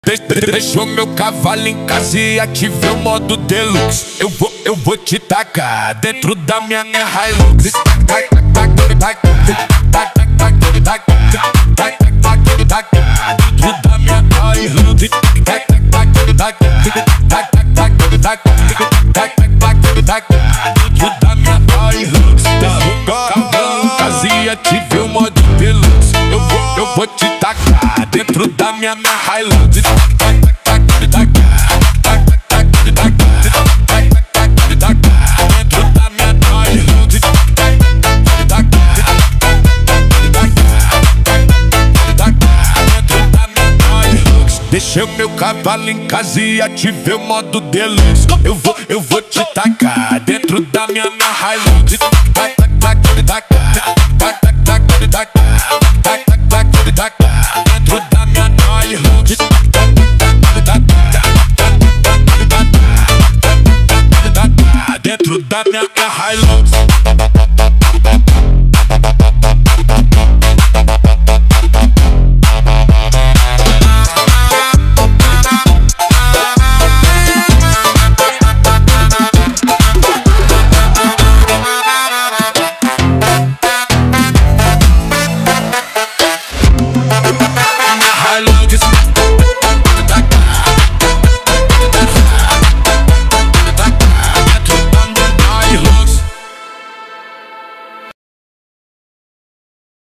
Deixou meu cavalo em casa e ativei o modo deluxe. Eu vou te tacar dentro da minha Hilux. Dentro da minha Hilux. Dentro da minha Hilux. Cavalo em casa e ativei o modo deluxe. Eu vou te tacar dentro da minha Hilux. Deixei o meu cavalo em casa e ativei o modo deluxe. Eu vou te tacar dentro da minha Hilux. Dentro da minha Hilux. Dentro da minha Hilux.